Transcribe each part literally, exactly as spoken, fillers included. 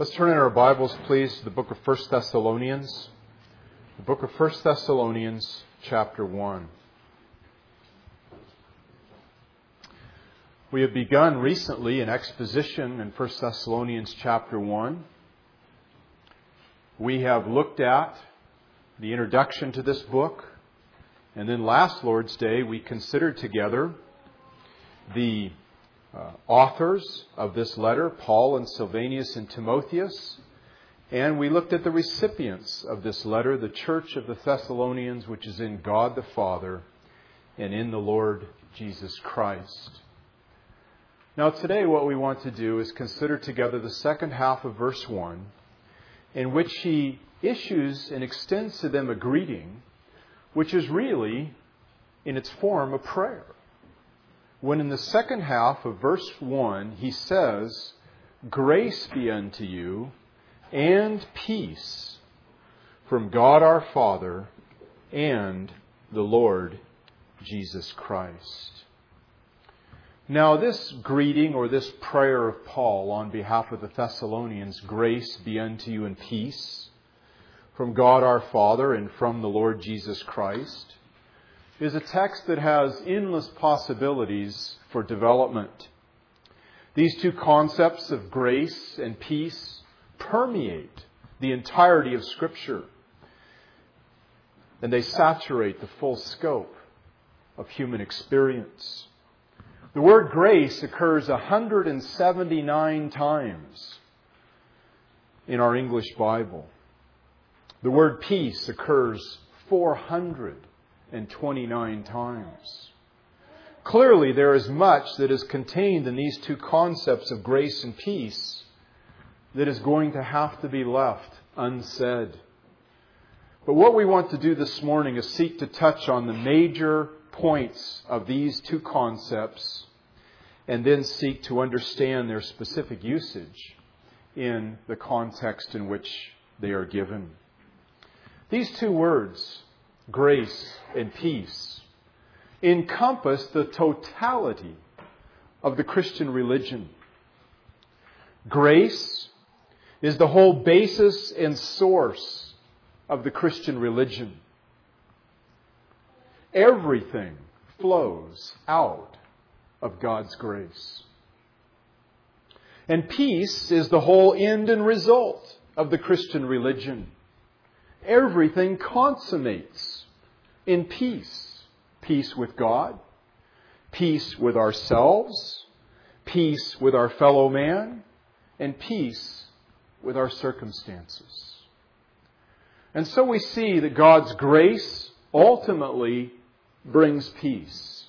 Let's turn in our Bibles, please, to the book of First Thessalonians. The book of First Thessalonians, chapter one. We have begun recently an exposition in First Thessalonians, chapter one. We have looked at the introduction to this book. And then last Lord's Day, we considered together the uh, authors of this letter, Paul and Silvanus and Timotheus. And we looked at the recipients of this letter, the church of the Thessalonians, which is in God the Father and in the Lord Jesus Christ. Now today what we want to do is consider together the second half of verse one, in which he issues and extends to them a greeting, which is really, in its form, a prayer. When in the second half of verse one, he says, "Grace be unto you and peace from God our Father and the Lord Jesus Christ." Now this greeting or this prayer of Paul on behalf of the Thessalonians, "Grace be unto you and peace from God our Father and from the Lord Jesus Christ," is a text that has endless possibilities for development. These two concepts of grace and peace permeate the entirety of Scripture, and they saturate the full scope of human experience. The word grace occurs one hundred seventy-nine times in our English Bible. The word peace occurs four hundred twenty-nine times. Clearly, there is much that is contained in these two concepts of grace and peace that is going to have to be left unsaid. But what we want to do this morning is seek to touch on the major points of these two concepts and then seek to understand their specific usage in the context in which they are given. These two words, grace and peace, encompass the totality of the Christian religion. Grace is the whole basis and source of the Christian religion. Everything flows out of God's grace. And peace is the whole end and result of the Christian religion. Everything consummates in peace. Peace with God, peace with ourselves, peace with our fellow man, and peace with our circumstances. And so we see that God's grace ultimately brings peace.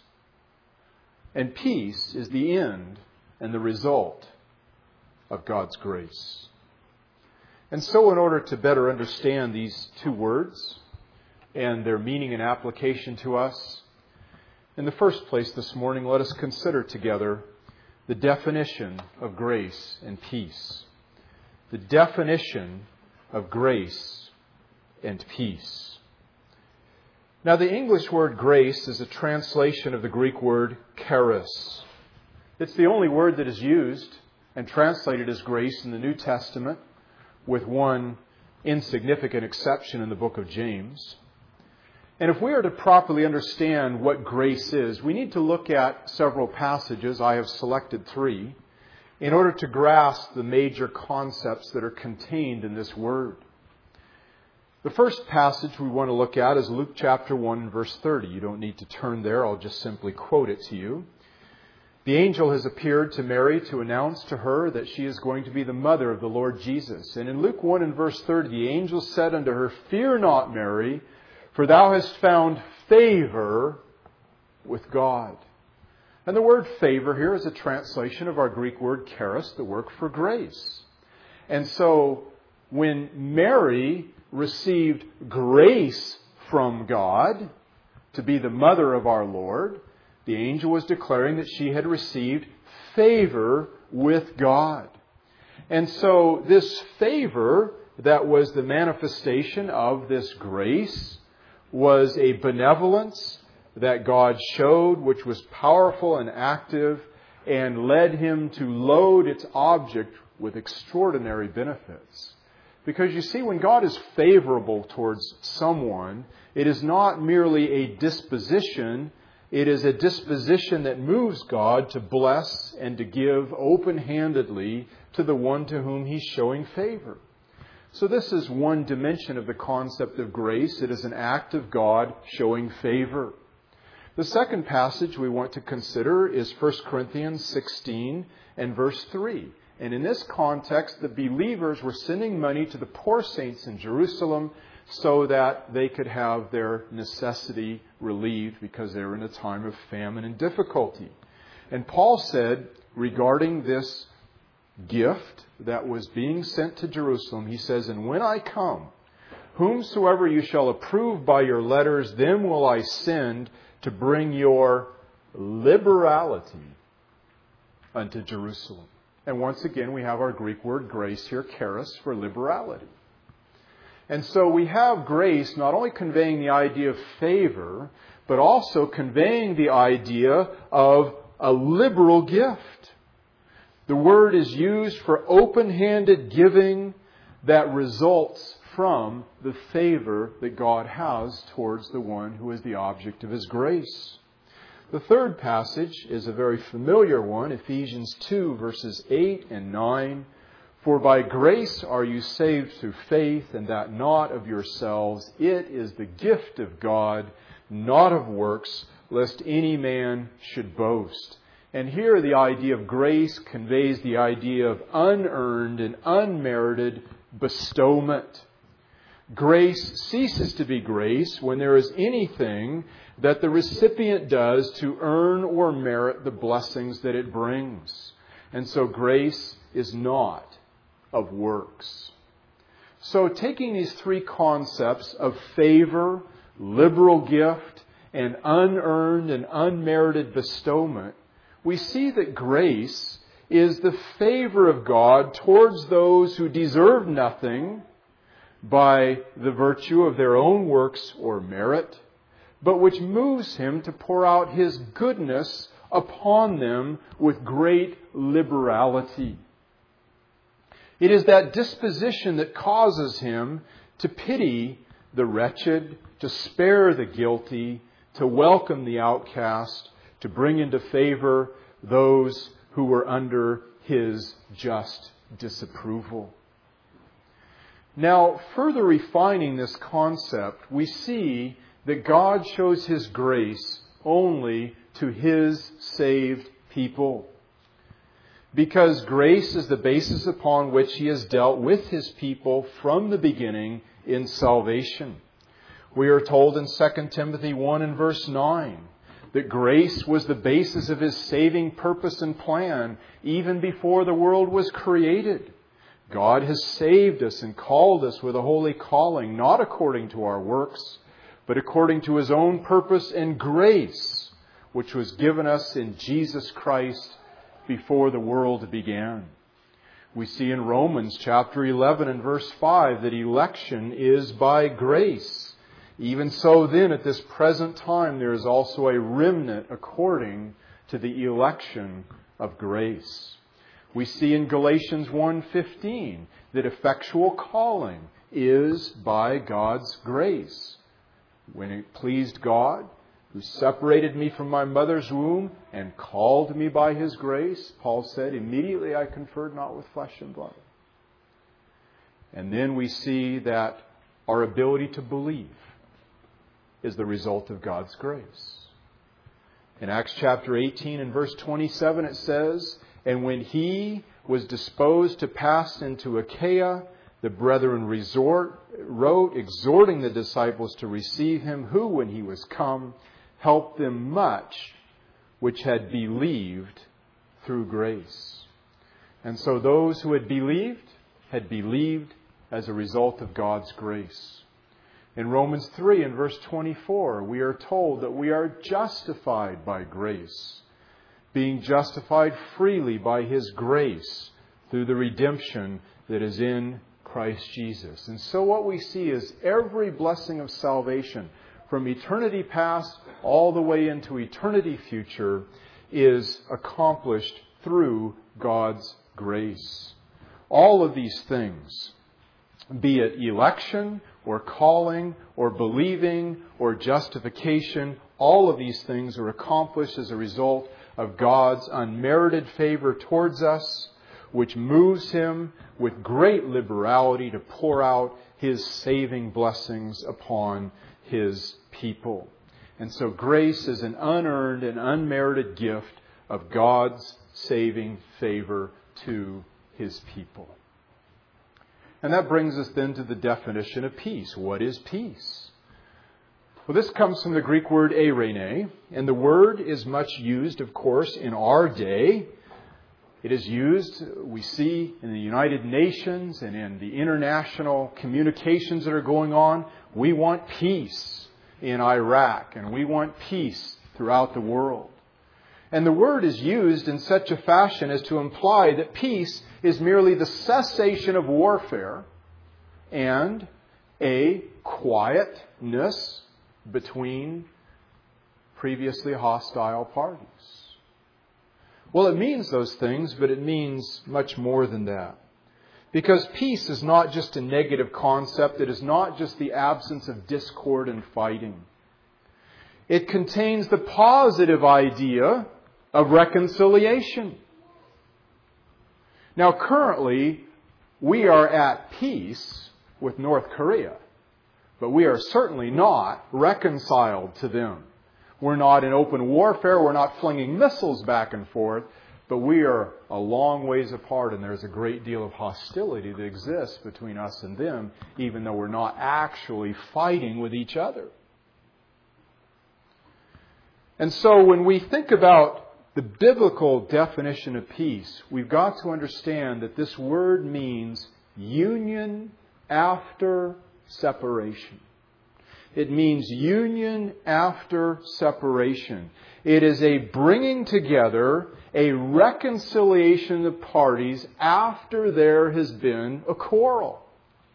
And peace is the end and the result of God's grace. And so in order to better understand these two words and their meaning and application to us, in the first place this morning, let us consider together the definition of grace and peace. The definition of grace and peace. Now, the English word grace is a translation of the Greek word charis. It's the only word that is used and translated as grace in the New Testament, with one insignificant exception in the book of James. And if we are to properly understand what grace is, we need to look at several passages. I have selected three in order to grasp the major concepts that are contained in this word. The first passage we want to look at is Luke chapter one, verse thirty. You don't need to turn there. I'll just simply quote it to you. The angel has appeared to Mary to announce to her that she is going to be the mother of the Lord Jesus. And in Luke one and verse thirty, the angel said unto her, "Fear not, Mary, for thou hast found favor with God." And the word favor here is a translation of our Greek word charis, the word for grace. And so when Mary received grace from God to be the mother of our Lord, the angel was declaring that she had received favor with God. And so this favor that was the manifestation of this grace was a benevolence that God showed, which was powerful and active, and led him to load its object with extraordinary benefits. Because you see, when God is favorable towards someone, it is not merely a disposition, it is a disposition that moves God to bless and to give open-handedly to the one to whom He's showing favor. So this is one dimension of the concept of grace. It is an act of God showing favor. The second passage we want to consider is First Corinthians sixteen and verse three. And in this context, the believers were sending money to the poor saints in Jerusalem so that they could have their necessity relieved because they were in a time of famine and difficulty. And Paul said regarding this gift that was being sent to Jerusalem, he says, "And when I come, whomsoever you shall approve by your letters, them will I send to bring your liberality unto Jerusalem." And once again, we have our Greek word grace here, charis, for liberality. And so we have grace not only conveying the idea of favor, but also conveying the idea of a liberal gift. The word is used for open-handed giving that results from the favor that God has towards the one who is the object of His grace. The third passage is a very familiar one, Ephesians two, verses eight and nine. "For by grace are you saved through faith, and that not of yourselves. It is the gift of God, not of works, lest any man should boast." And here the idea of grace conveys the idea of unearned and unmerited bestowment. Grace ceases to be grace when there is anything that the recipient does to earn or merit the blessings that it brings. And so grace is not of works. So taking these three concepts of favor, liberal gift, and unearned and unmerited bestowment, we see that grace is the favor of God towards those who deserve nothing by the virtue of their own works or merit, but which moves Him to pour out His goodness upon them with great liberality. It is that disposition that causes Him to pity the wretched, to spare the guilty, to welcome the outcast, to bring into favor those who were under His just disapproval. Now, further refining this concept, we see that God shows His grace only to His saved people. Because grace is the basis upon which He has dealt with His people from the beginning in salvation. We are told in Second Timothy one and verse nine that grace was the basis of His saving purpose and plan even before the world was created. God has saved us and called us with a holy calling, not according to our works, but according to His own purpose and grace, which was given us in Jesus Christ before the world began. We see in Romans chapter eleven and verse five that election is by grace. Even so then, at this present time, there is also a remnant according to the election of grace. We see in Galatians one fifteen that effectual calling is by God's grace. When it pleased God, who separated me from my mother's womb and called me by His grace, Paul said, immediately I conferred not with flesh and blood. And then we see that our ability to believe is the result of God's grace. In Acts chapter eighteen and verse twenty-seven it says, "And when he was disposed to pass into Achaia, the brethren resort, wrote, exhorting the disciples to receive him, who, when he was come, helped them much which had believed through grace." And so those who had believed, had believed as a result of God's grace. In Romans three and verse twenty-four, we are told that we are justified by grace, being justified freely by His grace through the redemption that is in Christ Jesus. And so what we see is every blessing of salvation from eternity past all the way into eternity future is accomplished through God's grace. All of these things, be it election or calling or believing or justification, all of these things are accomplished as a result of God's unmerited favor towards us, which moves Him with great liberality to pour out His saving blessings upon His people. And so grace is an unearned and unmerited gift of God's saving favor to His people. And that brings us then to the definition of peace. What is peace? Well, this comes from the Greek word eirene, and the word is much used, of course, in our day. It is used, we see, in the United Nations and in the international communications that are going on. We want peace in Iraq, and we want peace throughout the world. And the word is used in such a fashion as to imply that peace is merely the cessation of warfare and a quietness between previously hostile parties. Well, it means those things, but it means much more than that. Because peace is not just a negative concept. It is not just the absence of discord and fighting. It contains the positive idea of reconciliation. Now, currently, we are at peace with North Korea, but we are certainly not reconciled to them. We're not in open warfare. We're not flinging missiles back and forth, but we are a long ways apart, and there's a great deal of hostility that exists between us and them, even though we're not actually fighting with each other. And so when we think about the biblical definition of peace, we've got to understand that this word means union after separation. It means union after separation. It is a bringing together, a reconciliation of parties after there has been a quarrel.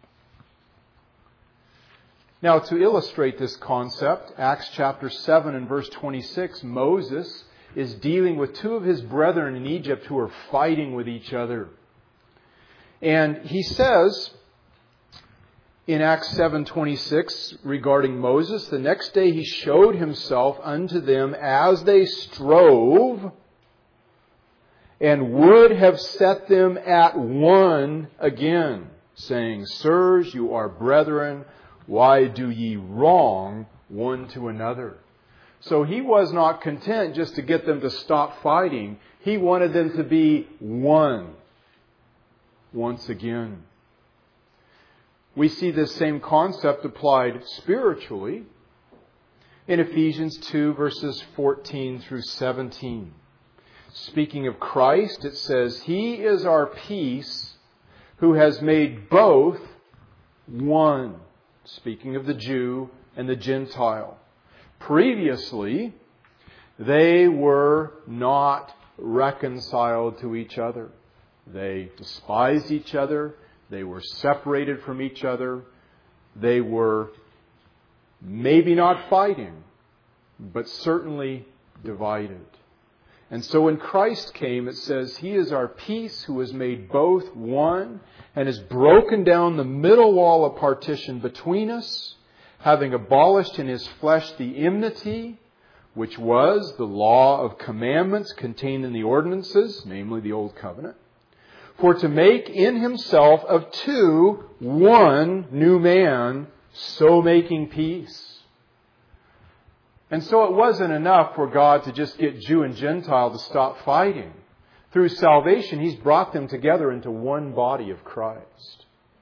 Now, to illustrate this concept, Acts chapter seven and verse twenty-six, Moses is dealing with two of his brethren in Egypt who are fighting with each other. And he says in Acts seven twenty-six regarding Moses, the next day he showed himself unto them as they strove and would have set them at one again, saying, Sirs, you are brethren, why do ye wrong one to another? So he was not content just to get them to stop fighting. He wanted them to be one once again. We see this same concept applied spiritually in Ephesians two, verses fourteen through seventeen. Speaking of Christ, it says, He is our peace, who has made both one. Speaking of the Jew and the Gentile. Previously, they were not reconciled to each other. They despised each other. They were separated from each other. They were maybe not fighting, but certainly divided. And so when Christ came, it says, He is our peace, who has made both one and has broken down the middle wall of partition between us, having abolished in His flesh the enmity, which was the law of commandments contained in the ordinances, namely the Old Covenant, for to make in Himself of two one new man, so making peace. And so it wasn't enough for God to just get Jew and Gentile to stop fighting. Through salvation, He's brought them together into one body of Christ.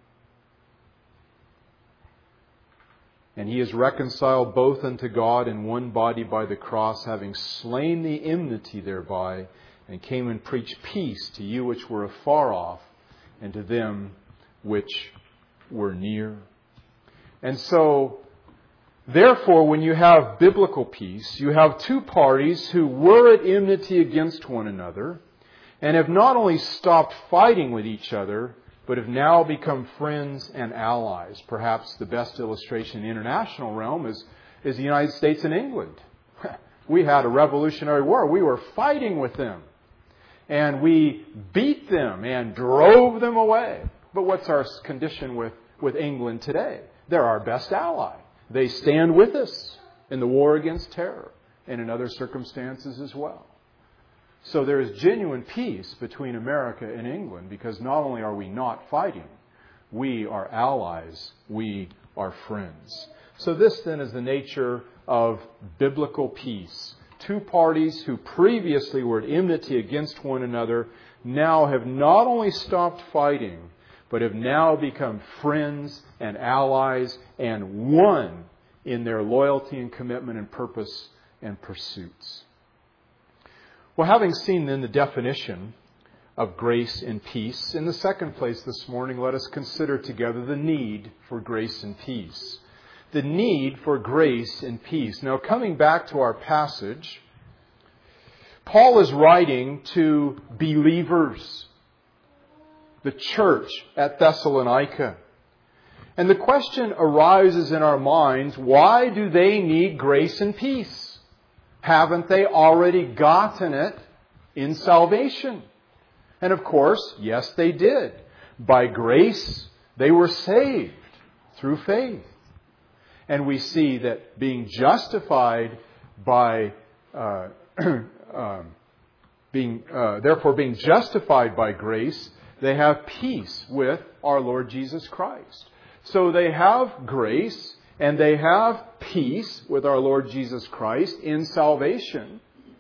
And He has reconciled both unto God in one body by the cross, having slain the enmity thereby, and came and preached peace to you which were afar off, and to them which were near. And so, therefore, when you have biblical peace, you have two parties who were at enmity against one another, and have not only stopped fighting with each other, but have now become friends and allies. Perhaps the best illustration in the international realm is, is the United States and England. We had a Revolutionary War. We were fighting with them. and we beat them and drove them away. But what's our condition with, with England today? They're our best ally. They stand with us in the war against terror and in other circumstances as well. So there is genuine peace between America and England because not only are we not fighting, we are allies, we are friends. So this then is the nature of biblical peace. Two parties who previously were at enmity against one another now have not only stopped fighting, but have now become friends and allies and one in their loyalty and commitment and purpose and pursuits. Well, having seen then the definition of grace and peace, in the second place this morning, let us consider together the need for grace and peace. The need for grace and peace. Now, coming back to our passage, Paul is writing to believers, the church at Thessalonica. And the question arises in our minds, why do they need grace and peace? Haven't they already gotten it in salvation? And of course, yes, they did. By grace, they were saved through faith. And we see that being justified by, uh, um, being, uh, therefore being justified by grace, they have peace with our Lord Jesus Christ. So they have grace and they have peace with our Lord Jesus Christ in salvation.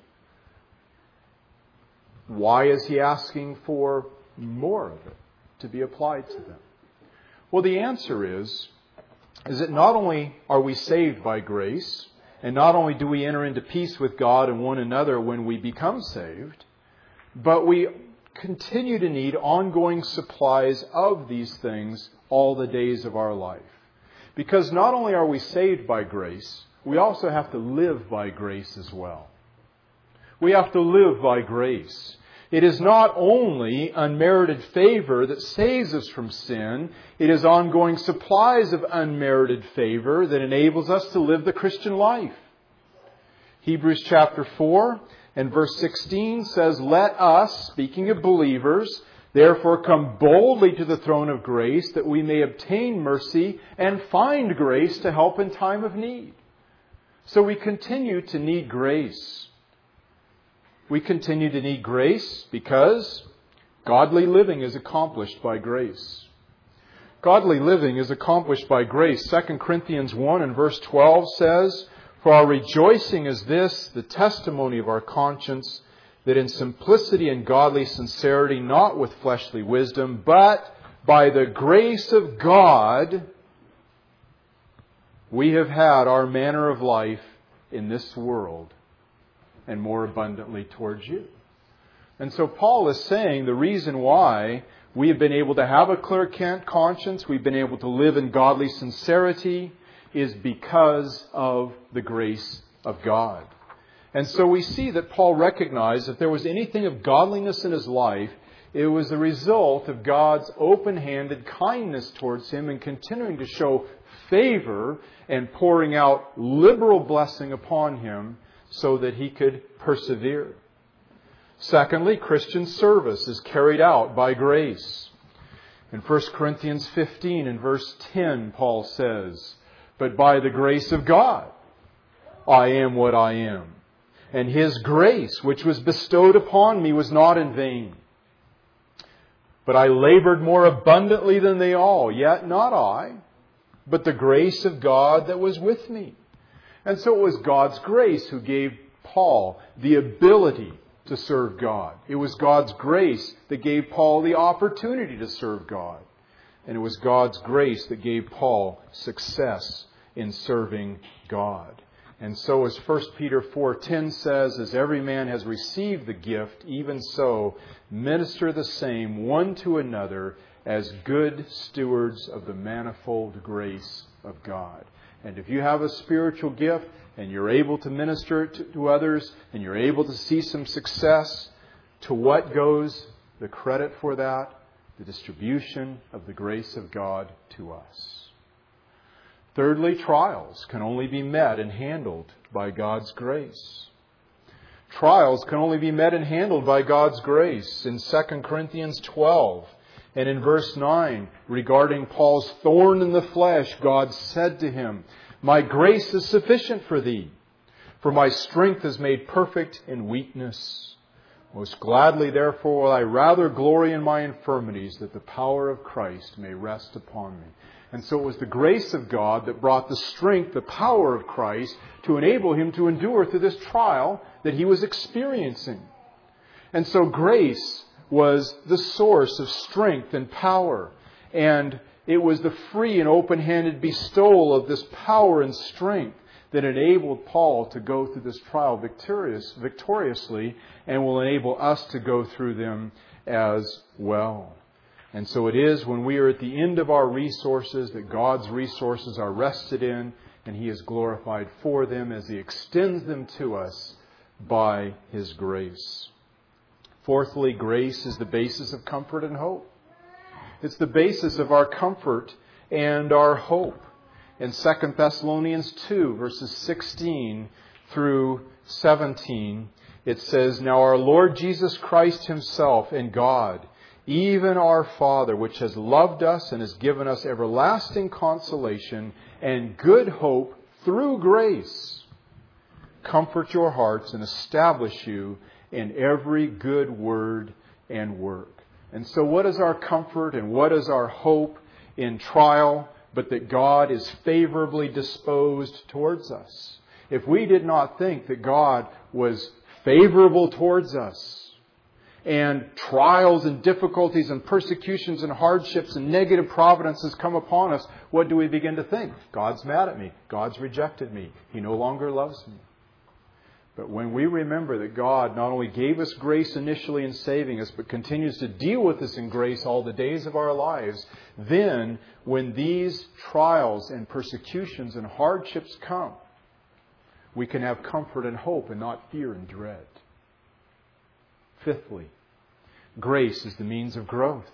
Why is he asking for more of it to be applied to them? Well, the answer is, is that not only are we saved by grace, and not only do we enter into peace with God and one another when we become saved, but we continue to need ongoing supplies of these things all the days of our life. Because not only are we saved by grace, we also have to live by grace as well. We have to live by grace. It is not only unmerited favor that saves us from sin. It is ongoing supplies of unmerited favor that enables us to live the Christian life. Hebrews chapter four and verse sixteen says, "Let us," speaking of believers, "therefore come boldly to the throne of grace that we may obtain mercy and find grace to help in time of need." So we continue to need grace. We continue to need grace because godly living is accomplished by grace. Godly living is accomplished by grace. Second Corinthians one and verse twelve says, "For our rejoicing is this, the testimony of our conscience, that in simplicity and godly sincerity, not with fleshly wisdom, but by the grace of God, we have had our manner of life in this world, and more abundantly towards you." And so Paul is saying the reason why we have been able to have a clear conscience, we've been able to live in godly sincerity, is because of the grace of God. And so we see that Paul recognized that if there was anything of godliness in his life, it was the result of God's open-handed kindness towards him and continuing to show favor and pouring out liberal blessing upon him so that he could persevere. Secondly, Christian service is carried out by grace. In First Corinthians fifteen and verse ten, Paul says, "But by the grace of God, I am what I am. And His grace, which was bestowed upon me, was not in vain. But I labored more abundantly than they all, yet not I, but the grace of God that was with me." And so it was God's grace who gave Paul the ability to serve God. It was God's grace that gave Paul the opportunity to serve God. And it was God's grace that gave Paul success in serving God. And so as First Peter four ten says, "As every man has received the gift, even so minister the same one to another as good stewards of the manifold grace of God." And if you have a spiritual gift and you're able to minister it to, to others and you're able to see some success, to what goes the credit for that? The distribution of the grace of God to us. Thirdly, trials can only be met and handled by God's grace. Trials can only be met and handled by God's grace. In Second Corinthians twelve and in verse nine, regarding Paul's thorn in the flesh, God said to him, "My grace is sufficient for thee, for my strength is made perfect in weakness. Most gladly, therefore, will I rather glory in my infirmities, that the power of Christ may rest upon me." And so it was the grace of God that brought the strength, the power of Christ, to enable him to endure through this trial that he was experiencing. And so grace was the source of strength and power. And it was the free and open-handed bestowal of this power and strength that enabled Paul to go through this trial victorious, victoriously, and will enable us to go through them as well. And so it is when we are at the end of our resources that God's resources are rested in, and He is glorified for them as He extends them to us by His grace. Fourthly, grace is the basis of comfort and hope. It's the basis of our comfort and our hope. In Second Thessalonians two, verses sixteen through seventeen, it says, "Now our Lord Jesus Christ Himself and God, even our Father, which has loved us and has given us everlasting consolation and good hope through grace, comfort your hearts and establish you in every good word and work." And so what is our comfort and what is our hope in trial, but that God is favorably disposed towards us? If we did not think that God was favorable towards us, and trials and difficulties and persecutions and hardships and negative providences come upon us, what do we begin to think? God's mad at me. God's rejected me. He no longer loves me. But when we remember that God not only gave us grace initially in saving us, but continues to deal with us in grace all the days of our lives, then when these trials and persecutions and hardships come, we can have comfort and hope and not fear and dread. Fifthly, grace is the means of growth.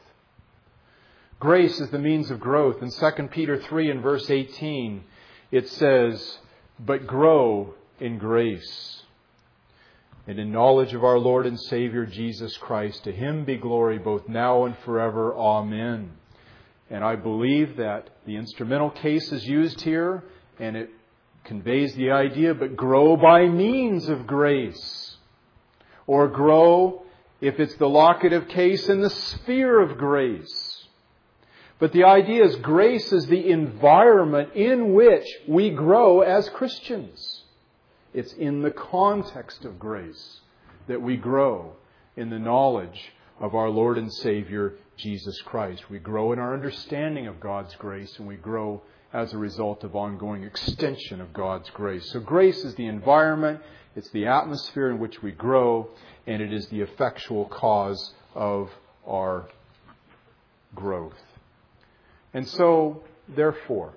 Grace is the means of growth. In Second Peter three and verse eighteen, it says, "But grow in grace and in knowledge of our Lord and Savior Jesus Christ. To Him be glory both now and forever. Amen." And I believe that the instrumental case is used here, and it conveys the idea, but grow by means of grace. Or grow, if it's the locative case, in the sphere of grace. But the idea is grace is the environment in which we grow as Christians. It's in the context of grace that we grow in the knowledge of our Lord and Savior, Jesus Christ. We grow in our understanding of God's grace, and we grow as a result of ongoing extension of God's grace. So grace is the environment, it's the atmosphere in which we grow, and it is the effectual cause of our growth. And so, therefore,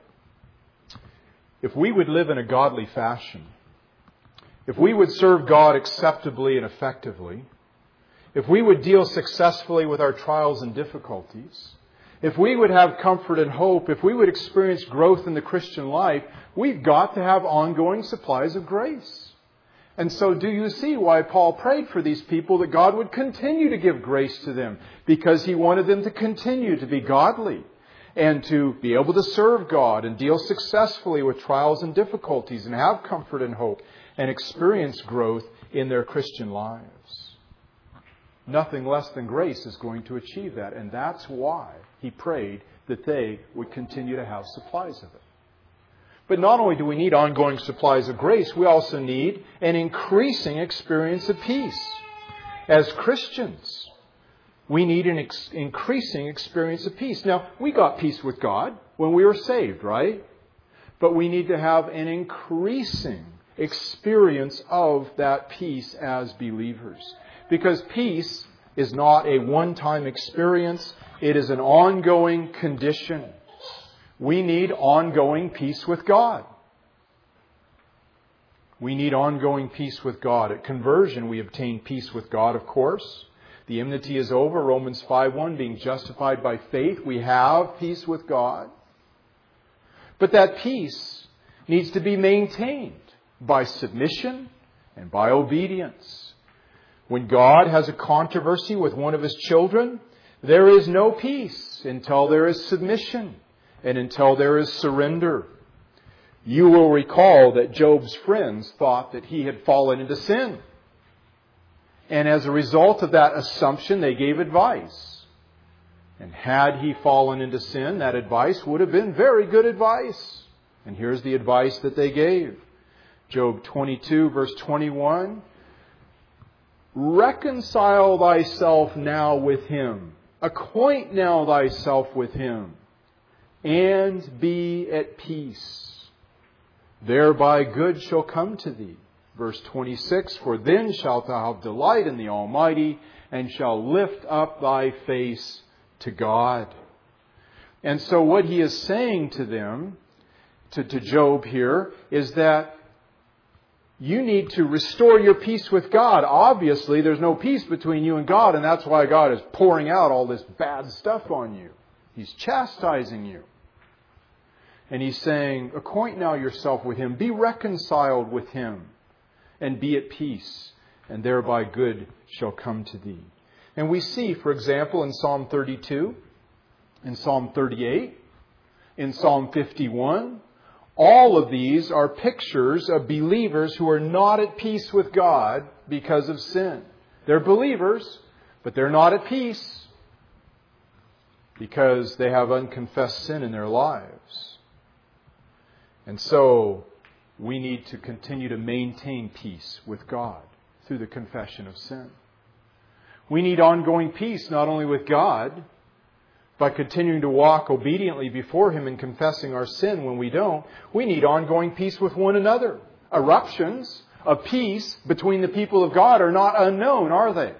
if we would live in a godly fashion, if we would serve God acceptably and effectively, if we would deal successfully with our trials and difficulties, if we would have comfort and hope, if we would experience growth in the Christian life, we've got to have ongoing supplies of grace. And so do you see why Paul prayed for these people that God would continue to give grace to them? Because he wanted them to continue to be godly and to be able to serve God and deal successfully with trials and difficulties and have comfort and hope and experience growth in their Christian lives. Nothing less than grace is going to achieve that. And that's why he prayed that they would continue to have supplies of it. But not only do we need ongoing supplies of grace, we also need an increasing experience of peace. As Christians, we need an ex- increasing experience of peace. Now, we got peace with God when we were saved, right? But we need to have an increasing experience of that peace as believers. Because peace is not a one-time experience. It is an ongoing condition. We need ongoing peace with God. We need ongoing peace with God. At conversion, we obtain peace with God, of course. The enmity is over. Romans five one, being justified by faith, we have peace with God. But that peace needs to be maintained by submission and by obedience. When God has a controversy with one of His children, there is no peace until there is submission and until there is surrender. You will recall that Job's friends thought that he had fallen into sin. And as a result of that assumption, they gave advice. And had he fallen into sin, that advice would have been very good advice. And here's the advice that they gave. Job twenty-two, verse twenty-one. Reconcile thyself now with him. Acquaint now thyself with him. And be at peace. Thereby good shall come to thee. Verse twenty-six, for then shalt thou have delight in the Almighty, and shall lift up thy face to God. And so what he is saying to them, to, to Job here, is that you need to restore your peace with God. Obviously, there's no peace between you and God, and that's why God is pouring out all this bad stuff on you. He's chastising you. And He's saying, acquaint now yourself with Him. Be reconciled with Him. And be at peace. And thereby good shall come to thee. And we see, for example, in Psalm thirty-two, in Psalm thirty-eight, in Psalm fifty-one, all of these are pictures of believers who are not at peace with God because of sin. They're believers, but they're not at peace because they have unconfessed sin in their lives. And so we need to continue to maintain peace with God through the confession of sin. We need ongoing peace not only with God, by continuing to walk obediently before Him and confessing our sin when we don't. We need ongoing peace with one another. Eruptions of peace between the people of God are not unknown, are they?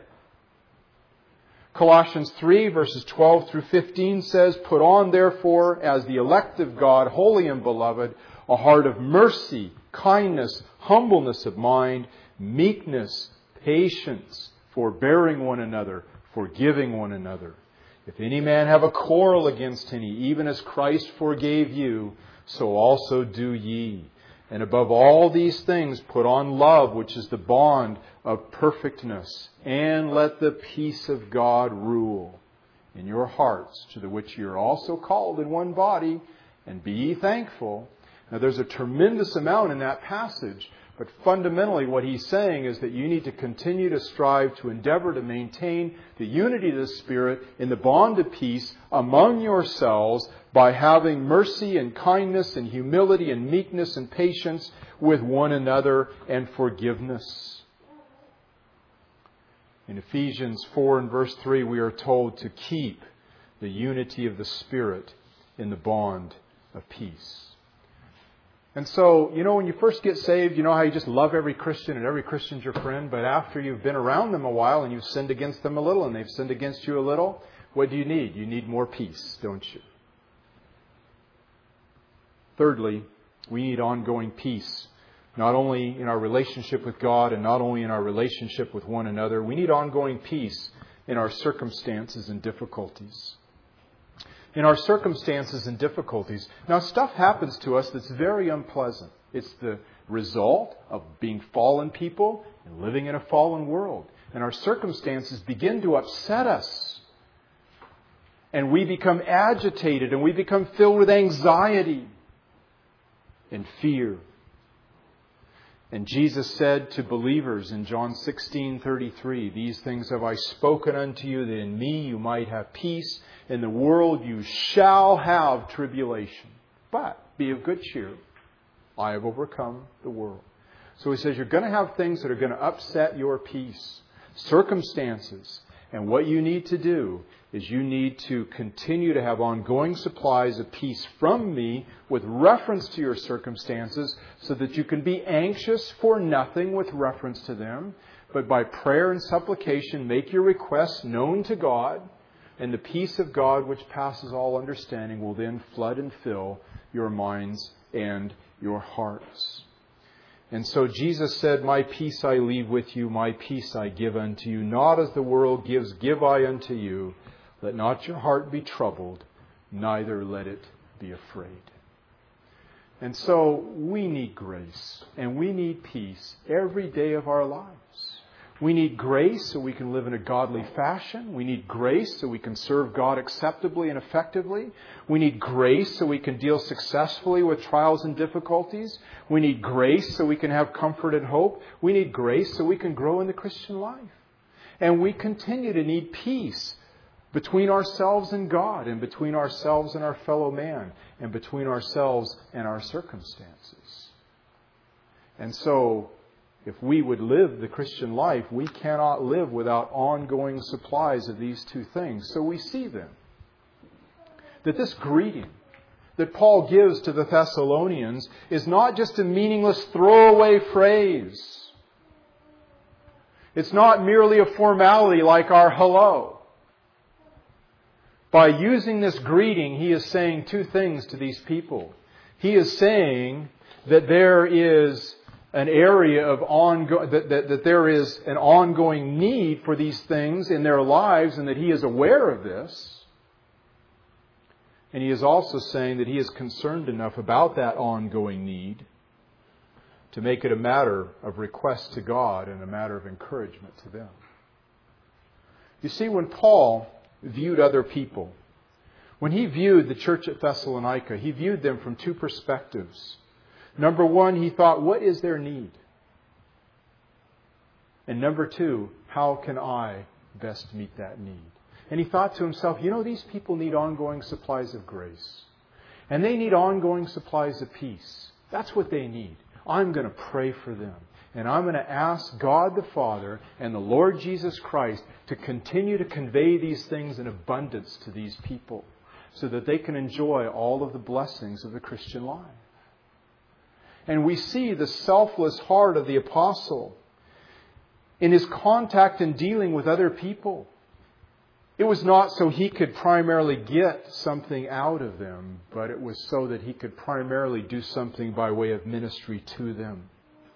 Colossians three, verses twelve through fifteen says, put on therefore, as the elect of God, holy and beloved, a heart of mercy, kindness, humbleness of mind, meekness, patience, forbearing one another, forgiving one another. If any man have a quarrel against any, even as Christ forgave you, so also do ye. And above all these things put on love, which is the bond of perfectness. And let the peace of God rule in your hearts, to the which you are also called in one body, and be ye thankful. Now there's a tremendous amount in that passage, but fundamentally what he's saying is that you need to continue to strive to endeavor to maintain the unity of the Spirit in the bond of peace among yourselves by having mercy and kindness and humility and meekness and patience with one another and forgiveness. In Ephesians four and verse three, we are told to keep the unity of the Spirit in the bond of peace. And so, you know, when you first get saved, you know how you just love every Christian and every Christian's your friend. But after you've been around them a while and you've sinned against them a little and they've sinned against you a little, what do you need? You need more peace, don't you? Thirdly, we need ongoing peace. Not only in our relationship with God and not only in our relationship with one another. We need ongoing peace in our circumstances and difficulties. In our circumstances and difficulties. Now, stuff happens to us that's very unpleasant. It's the result of being fallen people and living in a fallen world. And our circumstances begin to upset us. And we become agitated and we become filled with anxiety and fear. And Jesus said to believers in John sixteen thirty-three, these things have I spoken unto you, that in me you might have peace. In the world you shall have tribulation. But be of good cheer. I have overcome the world. So he says you're going to have things that are going to upset your peace. Circumstances. And what you need to do is you need to continue to have ongoing supplies of peace from me with reference to your circumstances so that you can be anxious for nothing with reference to them. But by prayer and supplication, make your requests known to God. And the peace of God, which passes all understanding, will then flood and fill your minds and your hearts. And so Jesus said, my peace I leave with you, my peace I give unto you. Not as the world gives, give I unto you. Let not your heart be troubled, neither let it be afraid. And so we need grace and we need peace every day of our lives. We need grace so we can live in a godly fashion. We need grace so we can serve God acceptably and effectively. We need grace so we can deal successfully with trials and difficulties. We need grace so we can have comfort and hope. We need grace so we can grow in the Christian life. And we continue to need peace between ourselves and God, and between ourselves and our fellow man, and between ourselves and our circumstances. And so, if we would live the Christian life, we cannot live without ongoing supplies of these two things. So we see then that this greeting that Paul gives to the Thessalonians is not just a meaningless throwaway phrase. It's not merely a formality like our hello. By using this greeting, he is saying two things to these people. He is saying that there is an area of ongoing, that, that, that there is an ongoing need for these things in their lives, and that he is aware of this. And he is also saying that he is concerned enough about that ongoing need to make it a matter of request to God and a matter of encouragement to them. You see, when Paul viewed other people, when he viewed the church at Thessalonica, he viewed them from two perspectives. Number one, he thought, what is their need? And number two, how can I best meet that need? And he thought to himself, you know, these people need ongoing supplies of grace. And they need ongoing supplies of peace. That's what they need. I'm going to pray for them. And I'm going to ask God the Father and the Lord Jesus Christ to continue to convey these things in abundance to these people, so that they can enjoy all of the blessings of the Christian life. And we see the selfless heart of the apostle in his contact and dealing with other people. It was not so he could primarily get something out of them, but it was so that he could primarily do something by way of ministry to them.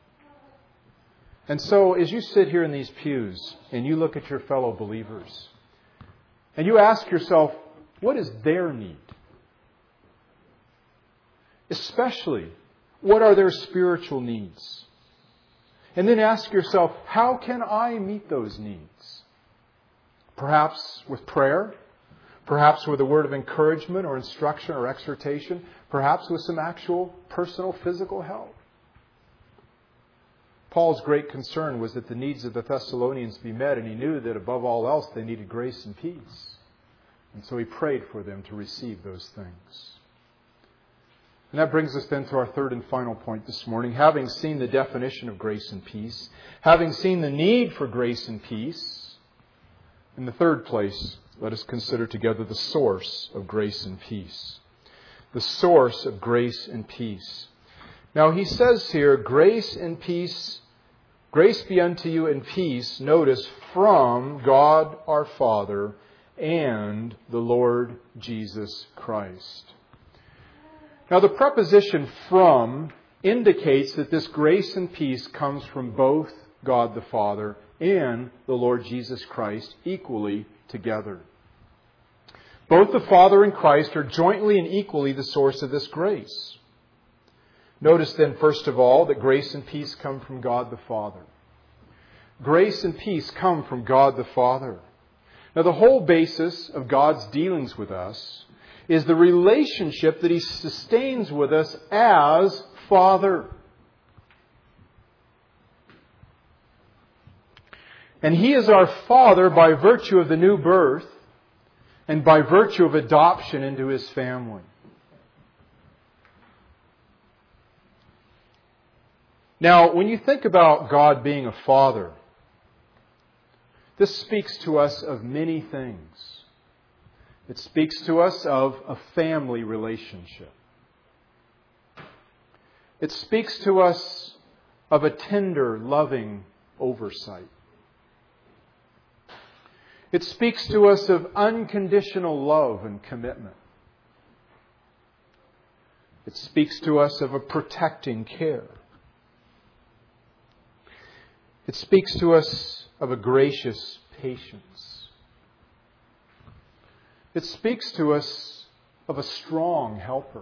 And so as you sit here in these pews and you look at your fellow believers and you ask yourself, what is their need? Especially, what are their spiritual needs? And then ask yourself, how can I meet those needs? Perhaps with prayer, perhaps with a word of encouragement or instruction or exhortation, perhaps with some actual personal physical help. Paul's great concern was that the needs of the Thessalonians be met, and he knew that above all else they needed grace and peace. And so he prayed for them to receive those things. And that brings us then to our third and final point this morning. Having seen the definition of grace and peace, having seen the need for grace and peace, in the third place, let us consider together the source of grace and peace. The source of grace and peace. Now he says here, grace and peace, grace be unto you and peace, notice, from God our Father and the Lord Jesus Christ. Now the preposition from indicates that this grace and peace comes from both God the Father and the Lord Jesus Christ equally together. Both the Father and Christ are jointly and equally the source of this grace. Notice then, first of all, that grace and peace come from God the Father. Grace and peace come from God the Father. Now, the whole basis of God's dealings with us is the relationship that He sustains with us as Father. And He is our Father by virtue of the new birth and by virtue of adoption into His family. Now, when you think about God being a Father, this speaks to us of many things. It speaks to us of a family relationship. It speaks to us of a tender, loving oversight. It speaks to us of unconditional love and commitment. It speaks to us of a protecting care. It speaks to us of a gracious patience. It speaks to us of a strong helper.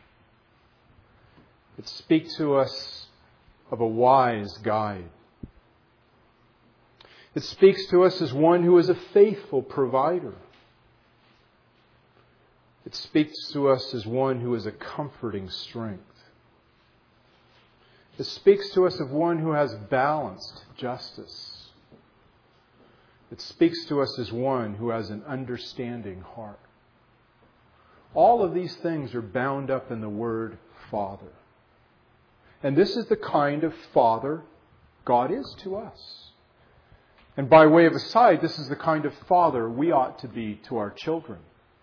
It speaks to us of a wise guide. It speaks to us as one who is a faithful provider. It speaks to us as one who is a comforting strength. It speaks to us of one who has balanced justice. It speaks to us as one who has an understanding heart. All of these things are bound up in the word Father. And this is the kind of Father God is to us. And by way of aside, this is the kind of Father we ought to be to our children.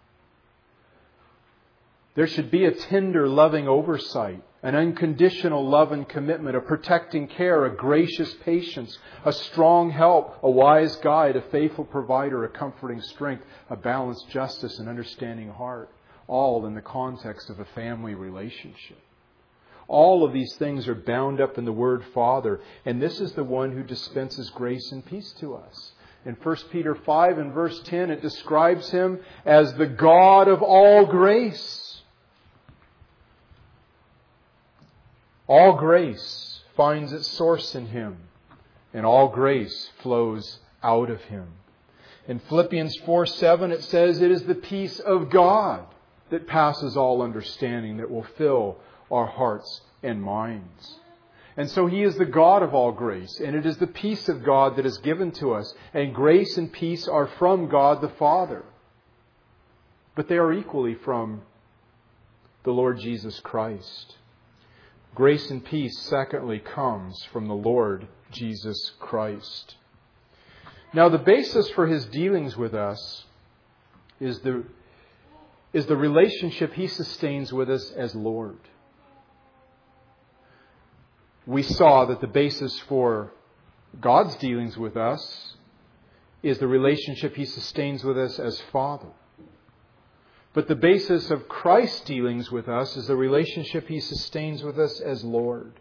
There should be a tender, loving oversight, an unconditional love and commitment, a protecting care, a gracious patience, a strong help, a wise guide, a faithful provider, a comforting strength, a balanced justice, and understanding heart, all in the context of a family relationship. All of these things are bound up in the word Father, and this is the one who dispenses grace and peace to us. In First Peter five and verse ten, it describes Him as the God of all grace. All grace finds its source in Him, and all grace flows out of Him. In Philippians four seven, it says, it is the peace of God that passes all understanding that will fill our hearts and minds. And so He is the God of all grace, and it is the peace of God that is given to us. And grace and peace are from God the Father. But they are equally from the Lord Jesus Christ. Grace and peace, secondly, comes from the Lord Jesus Christ. Now, the basis for His dealings with us is the, is the relationship He sustains with us as Lord. We saw that the basis for God's dealings with us is the relationship He sustains with us as Father. But the basis of Christ's dealings with us is the relationship He sustains with us as Lord.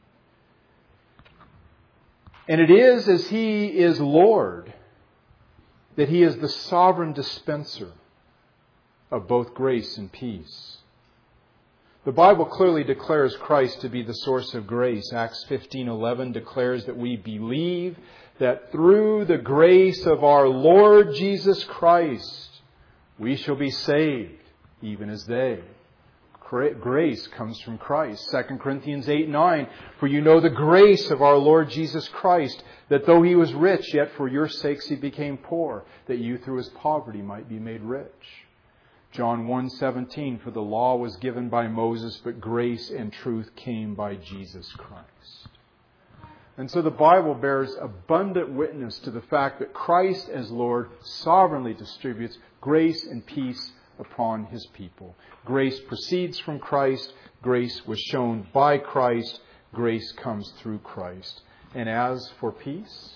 And it is as He is Lord that He is the sovereign dispenser of both grace and peace. The Bible clearly declares Christ to be the source of grace. Acts fifteen eleven declares that we believe that through the grace of our Lord Jesus Christ, we shall be saved, even as they. Grace comes from Christ. Second Corinthians eight nine, for you know the grace of our Lord Jesus Christ, that though He was rich, yet for your sakes He became poor, that you through His poverty might be made rich. John one seventeen, for the law was given by Moses, but grace and truth came by Jesus Christ. And so the Bible bears abundant witness to the fact that Christ as Lord sovereignly distributes grace and peace upon His people. Grace proceeds from Christ. Grace was shown by Christ. Grace comes through Christ. And as for peace,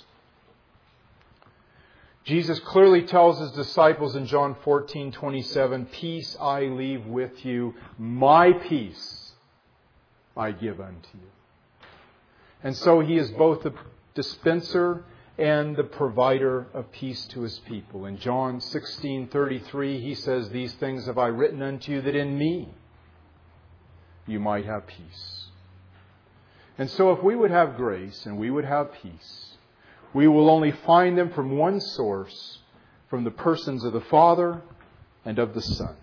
Jesus clearly tells His disciples in John fourteen twenty-seven, peace I leave with you, my peace I give unto you. And so He is both the dispenser and the provider of peace to His people. In John sixteen thirty-three, He says, these things have I written unto you, that in me you might have peace. And so if we would have grace and we would have peace, we will only find them from one source, from the persons of the Father and of the Son.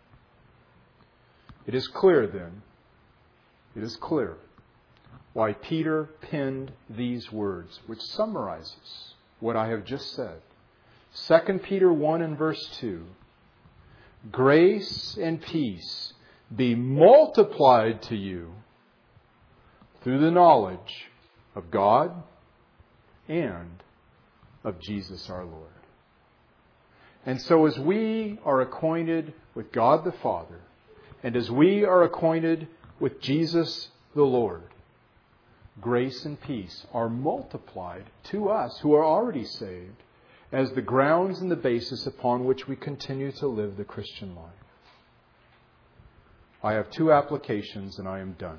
It is clear then, it is clear why Peter penned these words, which summarizes what I have just said. Second Peter one and verse two, grace and peace be multiplied to you through the knowledge of God and of Jesus our Lord. And so as we are acquainted with God the Father, and as we are acquainted with Jesus the Lord, grace and peace are multiplied to us who are already saved as the grounds and the basis upon which we continue to live the Christian life. I have two applications and I am done.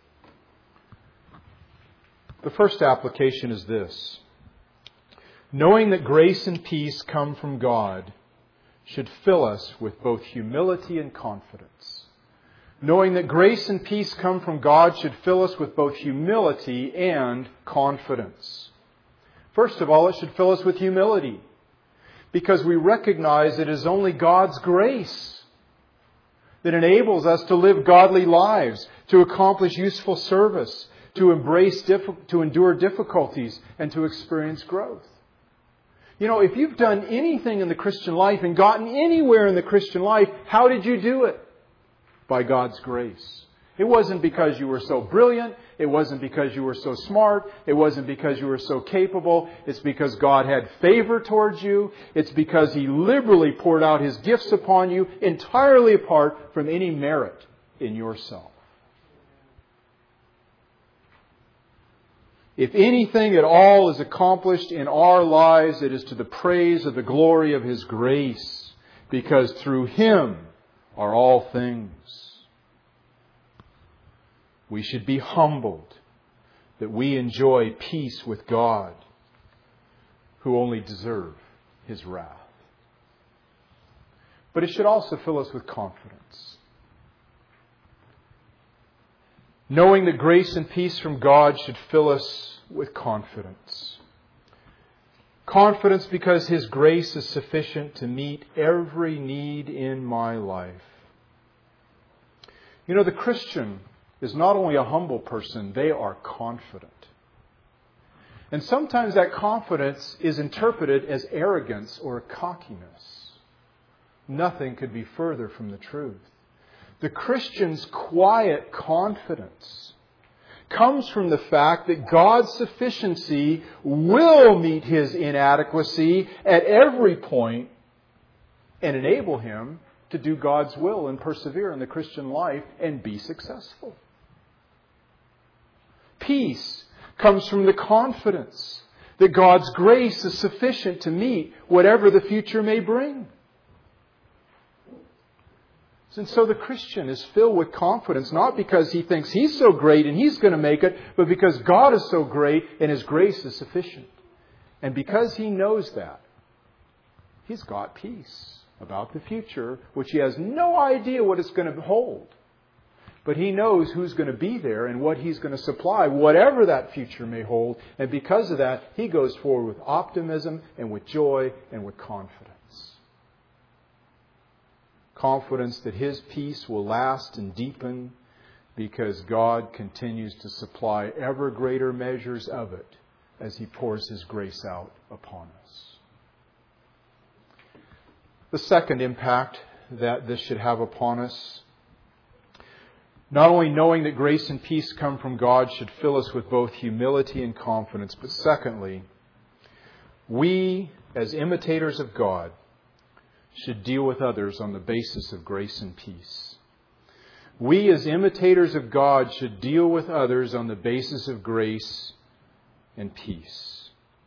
The first application is this. Knowing that grace and peace come from God should fill us with both humility and confidence. Knowing that grace and peace come from God should fill us with both humility and confidence. First of all, it should fill us with humility, because we recognize it is only God's grace that enables us to live godly lives, to accomplish useful service, to embrace, to endure difficulties, and to experience growth. You know, if you've done anything in the Christian life and gotten anywhere in the Christian life, how did you do it? By God's grace. It wasn't because you were so brilliant. It wasn't because you were so smart. It wasn't because you were so capable. It's because God had favor towards you. It's because He liberally poured out His gifts upon you, entirely apart from any merit in yourself. If anything at all is accomplished in our lives, it is to the praise of the glory of His grace, because through Him are all things. We should be humbled that we enjoy peace with God, who only deserve His wrath. But it should also fill us with confidence. Knowing that grace and peace from God should fill us with confidence. Confidence because His grace is sufficient to meet every need in my life. You know, the Christian is not only a humble person, they are confident. And sometimes that confidence is interpreted as arrogance or cockiness. Nothing could be further from the truth. The Christian's quiet confidence comes from the fact that God's sufficiency will meet his inadequacy at every point and enable him to do God's will and persevere in the Christian life and be successful. Peace comes from the confidence that God's grace is sufficient to meet whatever the future may bring. And so the Christian is filled with confidence, not because he thinks he's so great and he's going to make it, but because God is so great and His grace is sufficient. And because he knows that, he's got peace about the future, which he has no idea what it's going to hold. But he knows who's going to be there and what He's going to supply, whatever that future may hold. And because of that, he goes forward with optimism and with joy and with confidence. Confidence that his peace will last and deepen because God continues to supply ever greater measures of it as He pours His grace out upon us. The second impact that this should have upon us, not only knowing that grace and peace come from God should fill us with both humility and confidence, but secondly, we as imitators of God should deal with others on the basis of grace and peace. We as imitators of God should deal with others on the basis of grace and peace.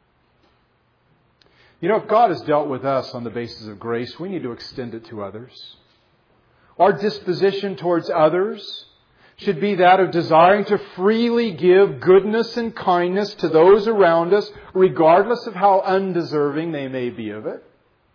You know, if God has dealt with us on the basis of grace, we need to extend it to others. Our disposition towards others should be that of desiring to freely give goodness and kindness to those around us, regardless of how undeserving they may be of it.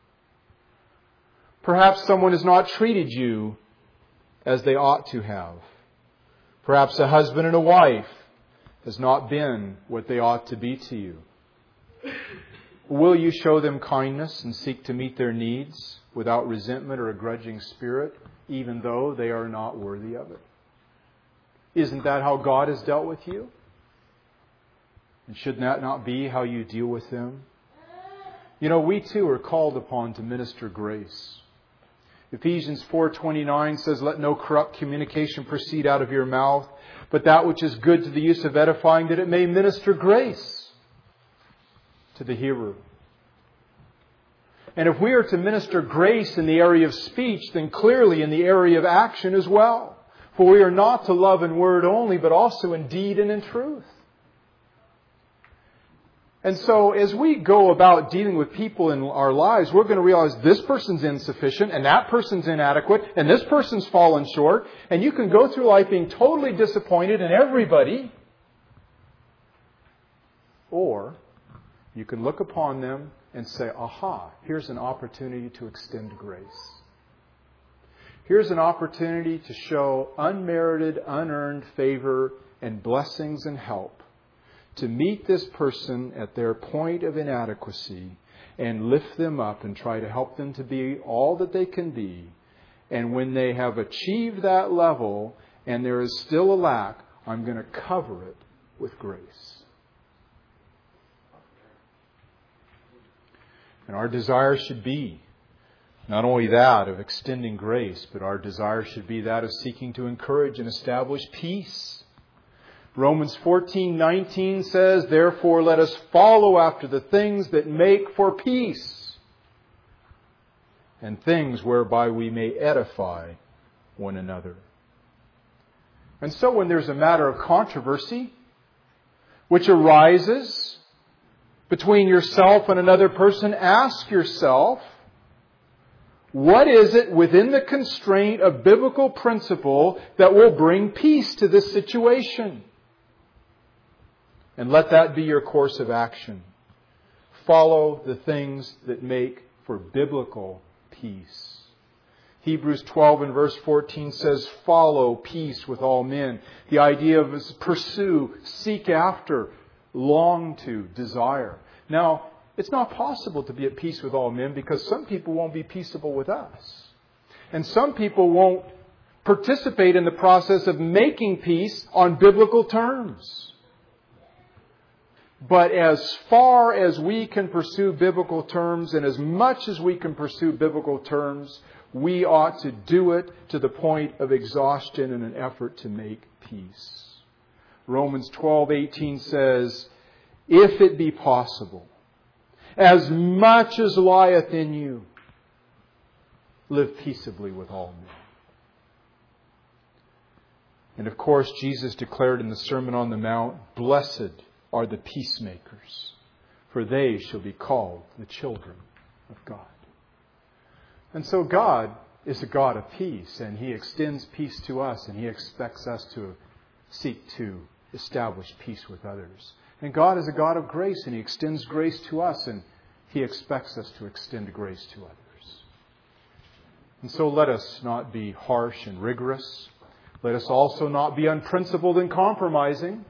Perhaps someone has not treated you as they ought to have. Perhaps a husband and a wife has not been what they ought to be to you. Will you show them kindness and seek to meet their needs without resentment or a grudging spirit, even though they are not worthy of it? Isn't that how God has dealt with you? And should that not be how you deal with them? You know, we too are called upon to minister grace. Ephesians four twenty-nine says, "Let no corrupt communication proceed out of your mouth, but that which is good to the use of edifying, that it may minister grace to the hearer." And if we are to minister grace in the area of speech, then clearly in the area of action as well. For we are not to love in word only, but also in deed and in truth. And so as we go about dealing with people in our lives, we're going to realize this person's insufficient and that person's inadequate and this person's fallen short. And you can go through life being totally disappointed in everybody. Or you can look upon them and say, aha, here's an opportunity to extend grace. Here's an opportunity to show unmerited, unearned favor and blessings and help to meet this person at their point of inadequacy and lift them up and try to help them to be all that they can be. And when they have achieved that level and there is still a lack, I'm going to cover it with grace. And our desire should be not only that of extending grace, but our desire should be that of seeking to encourage and establish peace. Romans fourteen nineteen says, "Therefore let us follow after the things that make for peace, and things whereby we may edify one another." And so when there's a matter of controversy which arises between yourself and another person, ask yourself, what is it within the constraint of biblical principle that will bring peace to this situation? And let that be your course of action. Follow the things that make for biblical peace. Hebrews twelve and verse fourteen says, "Follow peace with all men." The idea of is pursue, seek after, long to, desire. Now, it's not possible to be at peace with all men because some people won't be peaceable with us. And some people won't participate in the process of making peace on biblical terms. But as far as we can pursue biblical terms and as much as we can pursue biblical terms, we ought to do it to the point of exhaustion in an effort to make peace. Romans twelve eighteen says, "If it be possible, as much as lieth in you, live peaceably with all men." And of course, Jesus declared in the Sermon on the Mount, "Blessed are the peacemakers, for they shall be called the children of God." And so God is a God of peace, and He extends peace to us, and He expects us to seek to establish peace with others. And God is a God of grace, and He extends grace to us, and He expects us to extend grace to others. And so let us not be harsh and rigorous. Let us also not be unprincipled and compromising.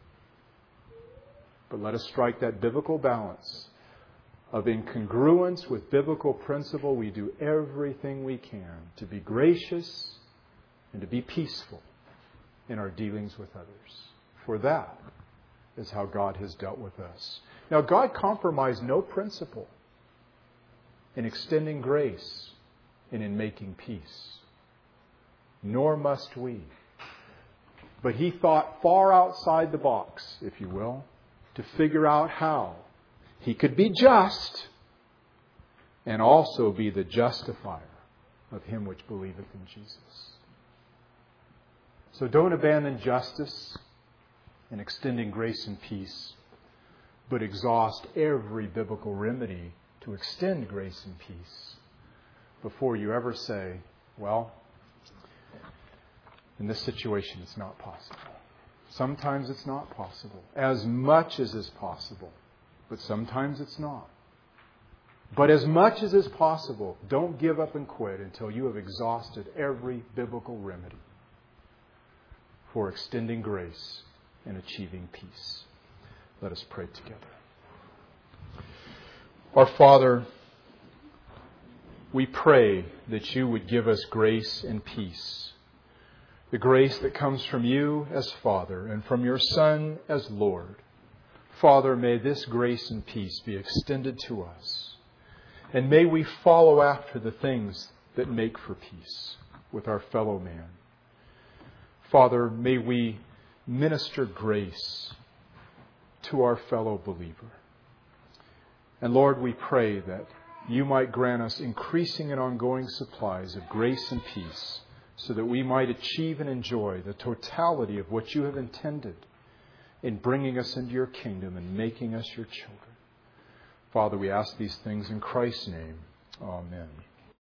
But let us strike that biblical balance of, in congruence with biblical principle, we do everything we can to be gracious and to be peaceful in our dealings with others. For that is how God has dealt with us. Now, God compromised no principle in extending grace and in making peace. Nor must we. But He thought far outside the box, if you will, to figure out how He could be just and also be the justifier of him which believeth in Jesus. So don't abandon justice and extending grace and peace, but exhaust every biblical remedy to extend grace and peace before you ever say, well, in this situation it's not possible. Sometimes it's not possible, as much as is possible, but sometimes it's not. But as much as is possible, don't give up and quit until you have exhausted every biblical remedy for extending grace and achieving peace. Let us pray together. Our Father, we pray that you would give us grace and peace. The grace that comes from you as Father and from your Son as Lord. Father, may this grace and peace be extended to us. And may we follow after the things that make for peace with our fellow man. Father, may we minister grace to our fellow believer. And Lord, we pray that you might grant us increasing and ongoing supplies of grace and peace, so that we might achieve and enjoy the totality of what you have intended in bringing us into your kingdom and making us your children. Father, we ask these things in Christ's name. Amen.